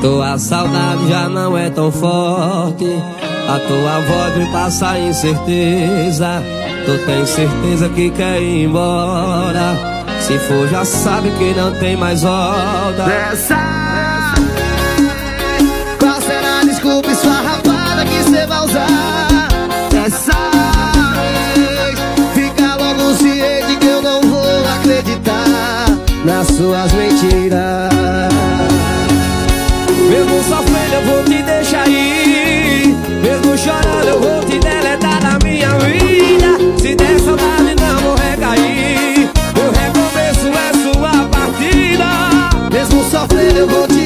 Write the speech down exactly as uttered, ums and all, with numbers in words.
Tua saudade já não é tão forte, a tua voz me passa incerteza. Tu tens certeza que quer ir embora? Se for já sabe que não tem mais volta. Dessa qual será a desculpa esfarrapada que cê vai usar? Dessa vez fica logo ciente que eu não vou acreditar nas suas mentiras. Mesmo sofrendo eu vou te deixar ir, mesmo chorando eu vou te deletar da minha vida. Se der saudade não vou recair, o recomeço é sua partida. Mesmo sofrendo eu vou te